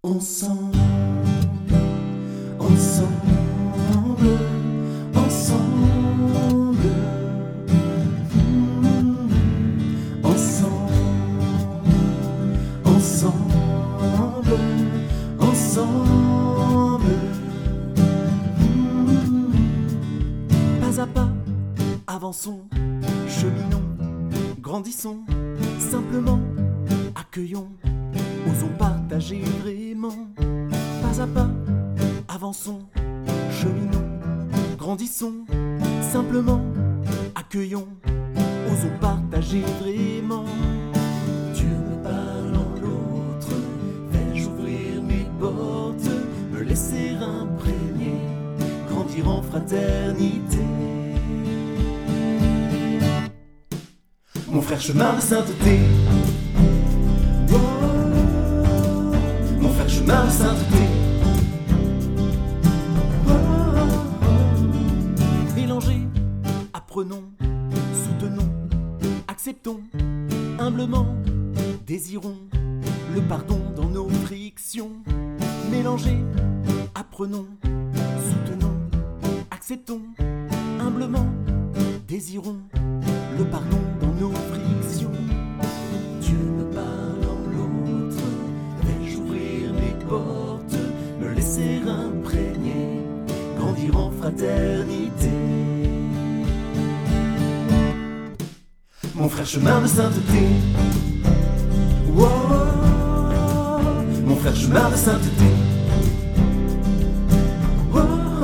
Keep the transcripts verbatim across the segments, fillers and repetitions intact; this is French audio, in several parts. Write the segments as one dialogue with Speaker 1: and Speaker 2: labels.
Speaker 1: Ensemble, ensemble, ensemble, mmh, ensemble, ensemble, ensemble, mmh. Pas à pas, avançons, cheminons, grandissons, simplement, accueillons. Osons partager vraiment, pas à pas, avançons, cheminons, grandissons, simplement, accueillons, osons partager vraiment. Dieu me parle en l'autre, vais-je ouvrir mes portes, me laisser imprégner, grandir en fraternité. Mon frère chemin de sainteté, mon frère chemin de sainteté. Oh, oh, oh. Mélangez, apprenons, soutenons, acceptons, humblement, désirons le pardon dans nos frictions. Mélangez, apprenons, soutenons, acceptons, humblement, désirons le pardon dans nos frictions. Dieu me parle en l'autre, vais-je ouvrir mes portes, me laisser imprégner, grandir en fraternité. Mon frère chemin de sainteté, wow, mon frère chemin de sainteté, wow,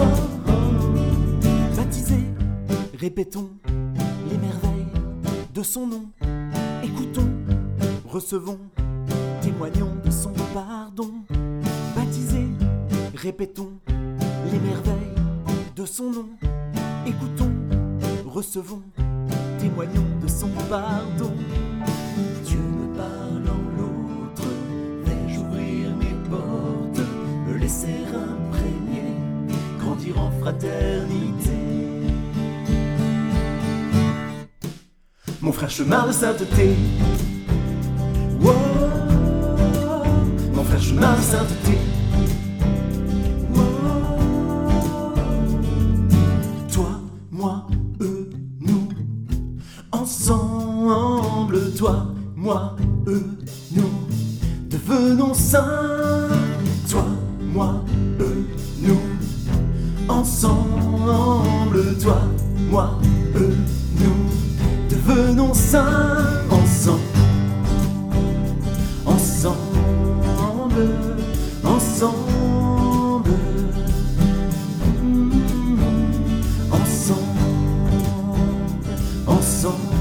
Speaker 1: baptisé, répétons les merveilles de son nom, écoutons, recevons, témoignons de son pardon. Baptisés, répétons les merveilles de son nom, écoutons, recevons, témoignons de son pardon. Dieu me parle en l'autre, vais-je ouvrir mes portes, me laisser imprégner, grandir en fraternité. Mon frère chemin de sainteté, wow, mon frère chemin de sainteté, wow. Toi, moi, eux, nous, ensemble, toi, moi, eux, nous, devenons saints. Toi, moi, eux, nous, ensemble, toi, moi, eux, nous, devenons saints ensemble, ensemble, ensemble, mmh, ensemble, ensemble.